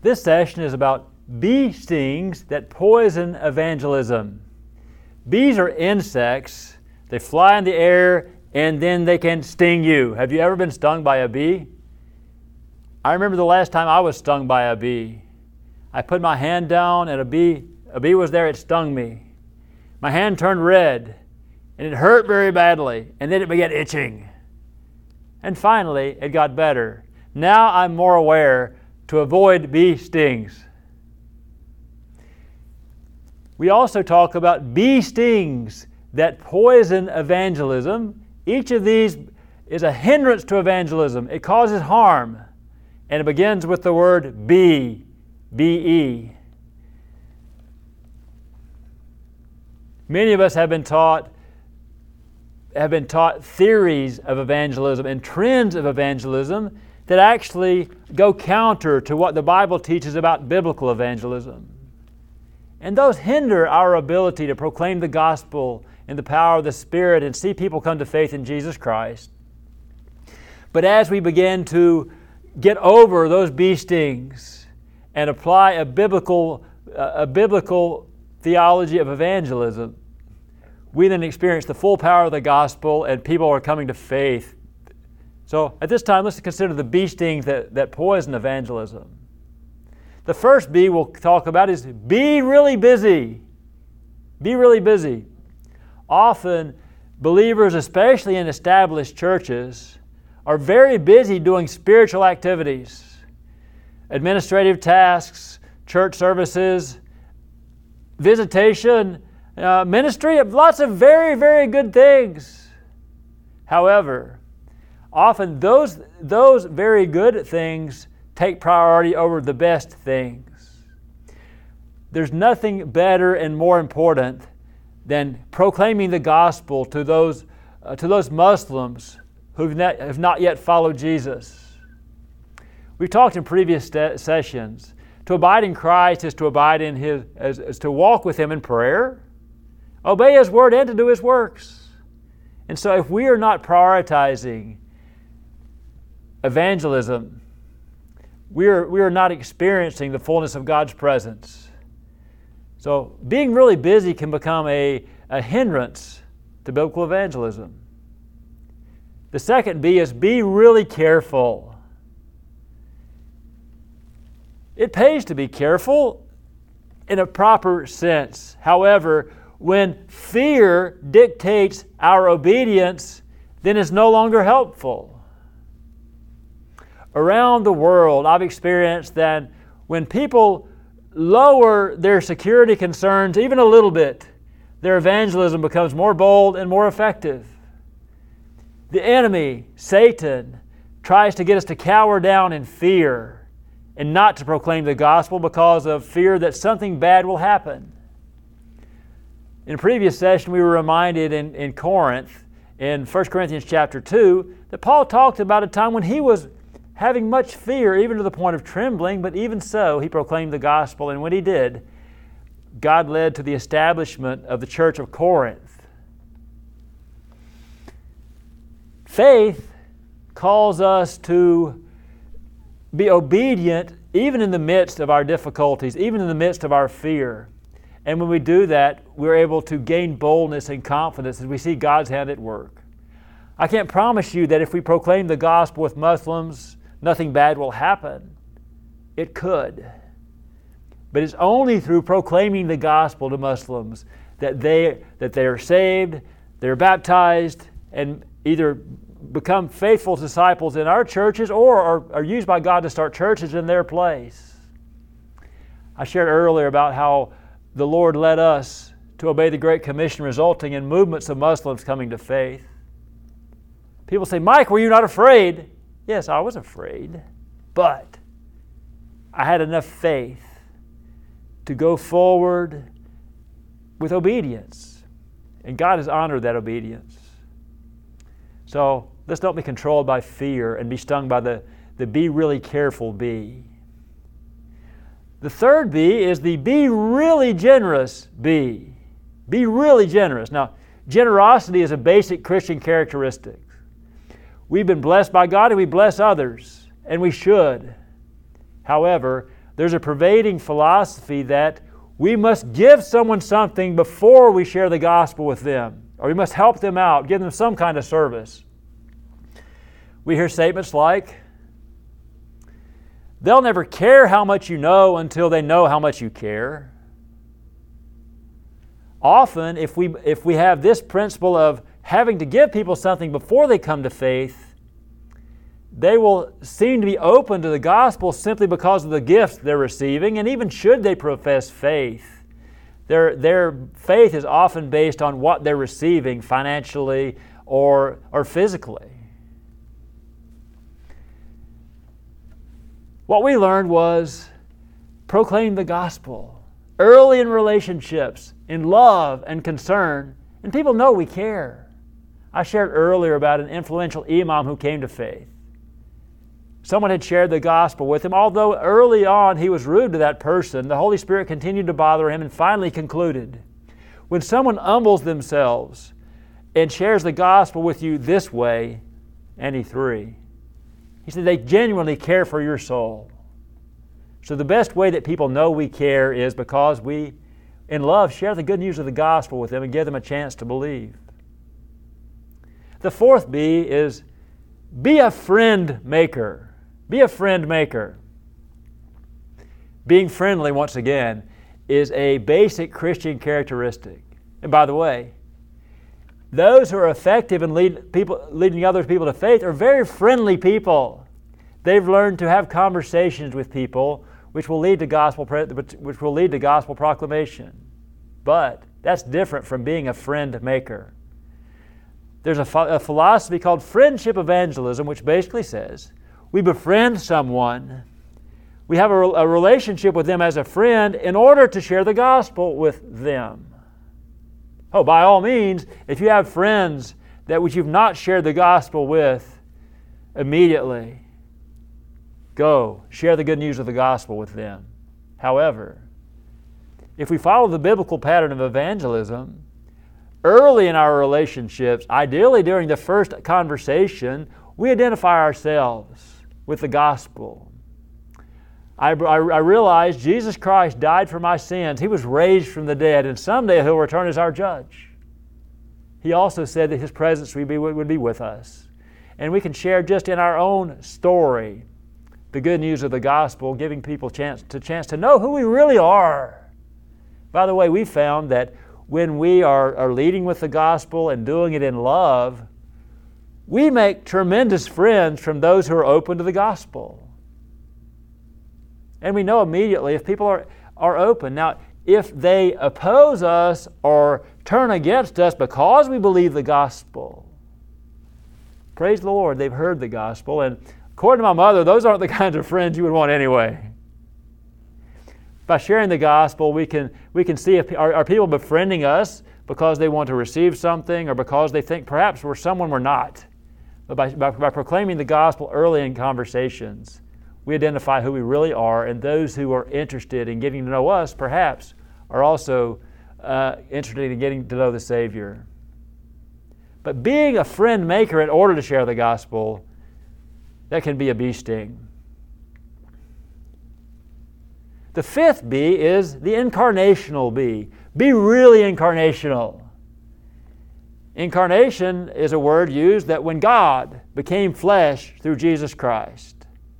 This session is about bee stings that poison evangelism. Bees are insects. They fly in the air and then they can sting you. Have you ever been stung by a bee? I remember the last time I was stung by a bee. I put my hand down and a bee was there, it stung me. My hand turned red and it hurt very badly, and then it began itching. And finally, it got better. Now I'm more aware to avoid bee stings. We also talk about bee stings that poison evangelism. Each of these is a hindrance to evangelism. It causes harm. And it begins with the word bee, B-E. Many of us have been taught theories of evangelism and trends of evangelism that actually go counter to what the Bible teaches about biblical evangelism. And those hinder our ability to proclaim the gospel in the power of the Spirit and see people come to faith in Jesus Christ. But as we begin to get over those bee stings and apply a biblical theology of evangelism, we then experience the full power of the gospel and people are coming to faith. So at this time, let's consider the bee stings that poison evangelism. The first B we'll talk about is be really busy. Be really busy. Often, believers, especially in established churches, are very busy doing spiritual activities, administrative tasks, church services, visitation, ministry, lots of very, very good things. However, often those very good things take priority over the best things. There's nothing better and more important than proclaiming the gospel to those Muslims who have not yet followed Jesus. We've talked in previous sessions. To abide in Christ is to abide in is to walk with Him in prayer, obey His word, and to do His works. And so, if we are not prioritizing evangelism, we are not experiencing the fullness of God's presence. So being really busy can become a hindrance to biblical evangelism. The second B is be really careful. It pays to be careful in a proper sense. However, when fear dictates our obedience, then it's no longer helpful. Around the world, I've experienced that when people lower their security concerns even a little bit, their evangelism becomes more bold and more effective. The enemy, Satan, tries to get us to cower down in fear and not to proclaim the gospel because of fear that something bad will happen. In a previous session, we were reminded in Corinth, in 1 Corinthians chapter 2, that Paul talked about a time when he was having much fear, even to the point of trembling, but even so, he proclaimed the gospel, and when he did, God led to the establishment of the church of Corinth. Faith calls us to be obedient even in the midst of our difficulties, even in the midst of our fear. And when we do that, we're able to gain boldness and confidence as we see God's hand at work. I can't promise you that if we proclaim the gospel with Muslims, nothing bad will happen. It could. But it's only through proclaiming the gospel to Muslims that they are saved, they're baptized, and either become faithful disciples in our churches or are used by God to start churches in their place. I shared earlier about how the Lord led us to obey the Great Commission, resulting in movements of Muslims coming to faith. People say, Mike, were you not afraid? Yes, I was afraid, but I had enough faith to go forward with obedience. And God has honored that obedience. So let's not be controlled by fear and be stung by the be really careful B. The third B is the be really generous B. Be really generous. Now, generosity is a basic Christian characteristic. We've been blessed by God and we bless others, and we should. However, there's a pervading philosophy that we must give someone something before we share the gospel with them, or we must help them out, give them some kind of service. We hear statements like, they'll never care how much you know until they know how much you care. Often, if we have this principle of having to give people something before they come to faith, they will seem to be open to the gospel simply because of the gifts they're receiving, and even should they profess faith, their faith is often based on what they're receiving financially or physically. What we learned was proclaim the gospel early in relationships, in love and concern, and people know we care. I shared earlier about an influential imam who came to faith. Someone had shared the gospel with him. Although early on he was rude to that person, the Holy Spirit continued to bother him and finally concluded, when someone humbles themselves and shares the gospel with you this way, and he said, they genuinely care for your soul. So the best way that people know we care is because we, in love, share the good news of the gospel with them and give them a chance to believe. The fourth B is be a friend maker. Be a friend maker. Being friendly, once again, is a basic Christian characteristic. And by the way, those who are effective in leading other people to faith are very friendly people. They've learned to have conversations with people which will lead to gospel proclamation. But that's different from being a friend maker. There's a philosophy called friendship evangelism, which basically says we befriend someone, we have a relationship with them as a friend in order to share the gospel with them. Oh, by all means, if you have friends that which you've not shared the gospel with, immediately go share the good news of the gospel with them. However, if we follow the biblical pattern of evangelism, early in our relationships, ideally during the first conversation, we identify ourselves with the gospel. I realize Jesus Christ died for my sins. He was raised from the dead, and someday He'll return as our judge. He also said that His presence would be with us. And we can share just in our own story the good news of the gospel, giving people chance to know who we really are. By the way, we found that when we are leading with the gospel and doing it in love, we make tremendous friends from those who are open to the gospel. And we know immediately if people are open. Now, if they oppose us or turn against us because we believe the gospel, praise the Lord, they've heard the gospel. And according to my mother, those aren't the kinds of friends you would want anyway. By sharing the gospel, we can see if are people befriending us because they want to receive something or because they think perhaps we're someone we're not. But by proclaiming the gospel early in conversations, we identify who we really are, and those who are interested in getting to know us, perhaps, are also interested in getting to know the Savior. But being a friend maker in order to share the gospel, that can be a bee sting. The fifth B is the incarnational B. Be really incarnational. Incarnation is a word used that when God became flesh through Jesus Christ.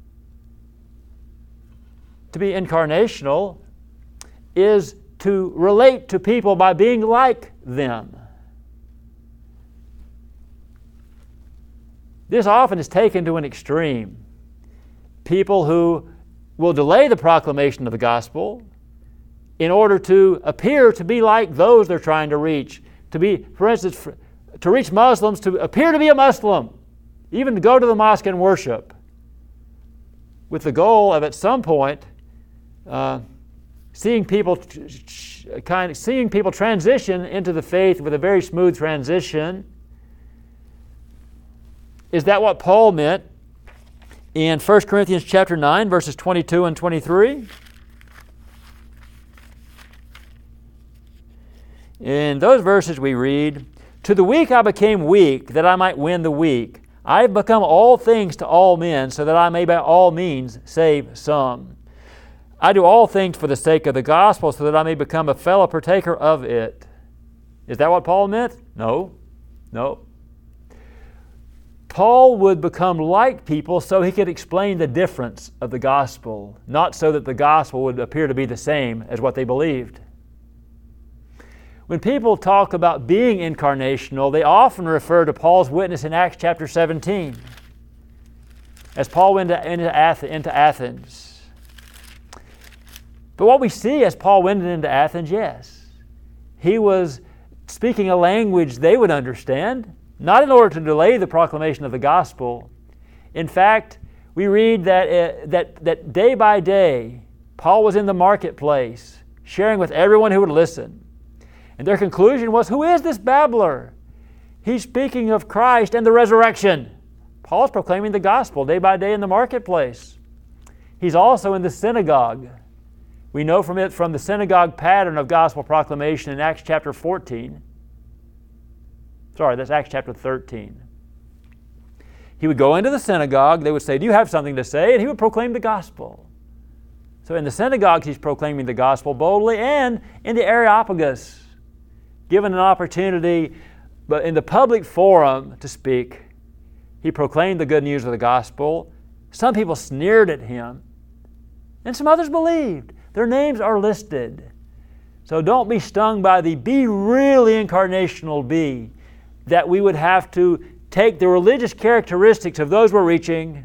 To be incarnational is to relate to people by being like them. This often is taken to an extreme. People who will delay the proclamation of the gospel in order to appear to be like those they're trying to reach. To be, for instance, to reach Muslims, to appear to be a Muslim, even to go to the mosque and worship, with the goal of at some point seeing people transition into the faith with a very smooth transition. Is that what Paul meant in 1 Corinthians chapter 9, verses 22 and 23? In those verses we read, "To the weak I became weak, that I might win the weak. I have become all things to all men, so that I may by all means save some." I do all things for the sake of the gospel so that I may become a fellow partaker of it. Is that what Paul meant? No. Paul would become like people so he could explain the difference of the gospel, not so that the gospel would appear to be the same as what they believed. When people talk about being incarnational, they often refer to Paul's witness in Acts chapter 17, as Paul went into Athens. But what we see as Paul went into Athens, yes, he was speaking a language they would understand, not in order to delay the proclamation of the gospel. In fact, we read that day by day, Paul was in the marketplace, sharing with everyone who would listen. And their conclusion was, who is this babbler? He's speaking of Christ and the resurrection. Paul's proclaiming the gospel day by day in the marketplace. He's also in the synagogue. We know from the synagogue pattern of gospel proclamation in Acts chapter 14. Sorry, that's Acts chapter 13. He would go into the synagogue. They would say, do you have something to say? And he would proclaim the gospel. So in the synagogues, he's proclaiming the gospel boldly, and in the Areopagus, given an opportunity, but in the public forum to speak, he proclaimed the good news of the gospel. Some people sneered at him, and some others believed. Their names are listed. So don't be stung by the be really incarnational be, that we would have to take the religious characteristics of those we're reaching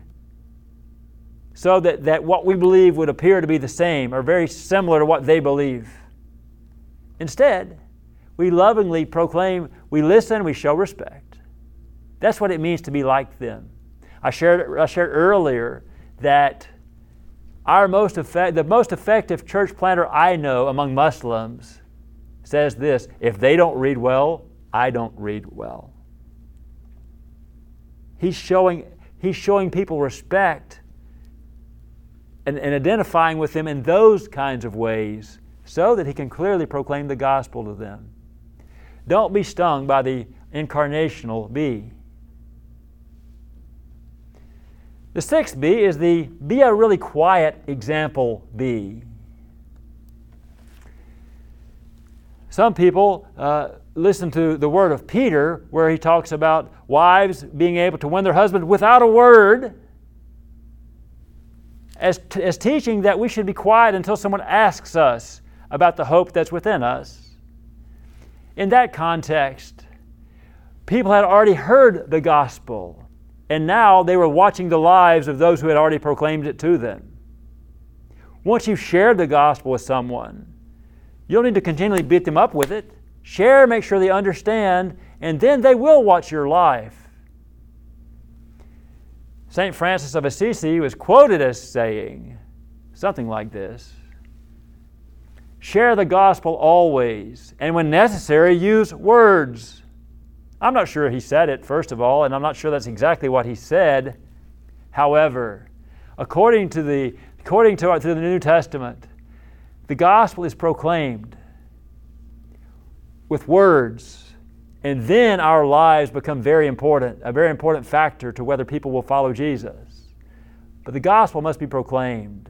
so that what we believe would appear to be the same or very similar to what they believe. Instead, we lovingly proclaim, we listen, we show respect. That's what it means to be like them. I shared earlier that the most effective church planter I know among Muslims says this: if they don't read well, I don't read well. He's showing people respect and identifying with them in those kinds of ways so that he can clearly proclaim the gospel to them. Don't be stung by the incarnational be. The sixth be is the be a really quiet example be. Some people listen to the word of Peter where he talks about wives being able to win their husband without a word as teaching that we should be quiet until someone asks us about the hope that's within us. In that context, people had already heard the gospel, and now they were watching the lives of those who had already proclaimed it to them. Once you've shared the gospel with someone, you don't need to continually beat them up with it. Share, make sure they understand, and then they will watch your life. St. Francis of Assisi was quoted as saying something like this: share the gospel always, and when necessary, use words. I'm not sure he said it, first of all, and I'm not sure that's exactly what he said. However, according to the New Testament, the gospel is proclaimed with words, and then our lives become a very important factor to whether people will follow Jesus. But the gospel must be proclaimed.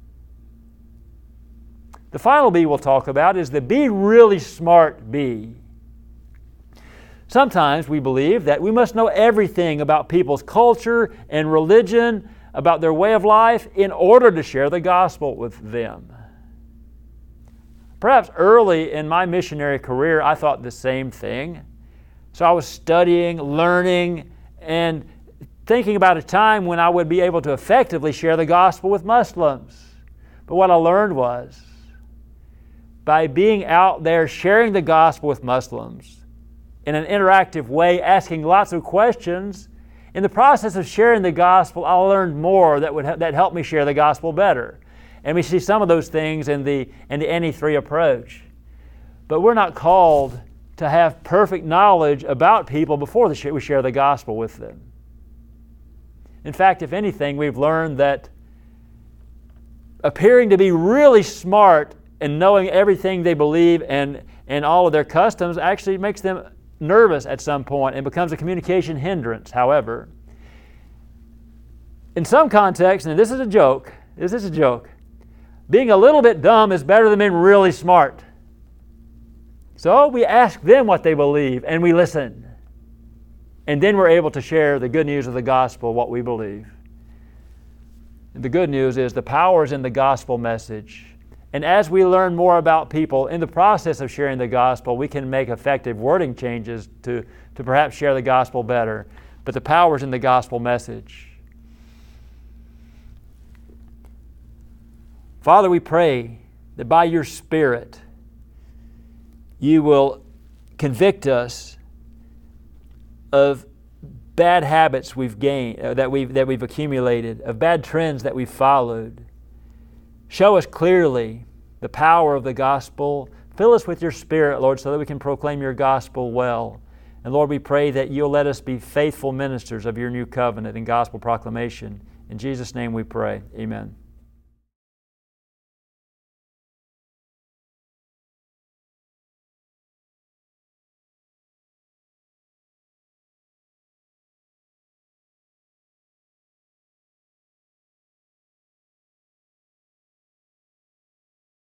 The final be we'll talk about is the be really smart be. Sometimes we believe that we must know everything about people's culture and religion, about their way of life, in order to share the gospel with them. Perhaps early in my missionary career, I thought the same thing. So I was studying, learning, and thinking about a time when I would be able to effectively share the gospel with Muslims. But what I learned was, by being out there sharing the gospel with Muslims in an interactive way, asking lots of questions, in the process of sharing the gospel, I learned more that helped me share the gospel better. And we see some of those things in the NE3 approach. But we're not called to have perfect knowledge about people before we share the gospel with them. In fact, if anything, we've learned that appearing to be really smart and knowing everything they believe and all of their customs actually makes them nervous at some point and becomes a communication hindrance. However, in some contexts, and this is a joke, being a little bit dumb is better than being really smart. So we ask them what they believe, and we listen. And then we're able to share the good news of the gospel, what we believe. And the good news is the power is in the gospel message. And as we learn more about people, in the process of sharing the gospel, we can make effective wording changes to perhaps share the gospel better. But the power is in the gospel message. Father, we pray that by your Spirit, you will convict us of bad habits we've gained, that we've accumulated, of bad trends that we've followed. Show us clearly the power of the gospel. Fill us with your Spirit, Lord, so that we can proclaim your gospel well. And Lord, we pray that you'll let us be faithful ministers of your new covenant and gospel proclamation. In Jesus' name we pray. Amen.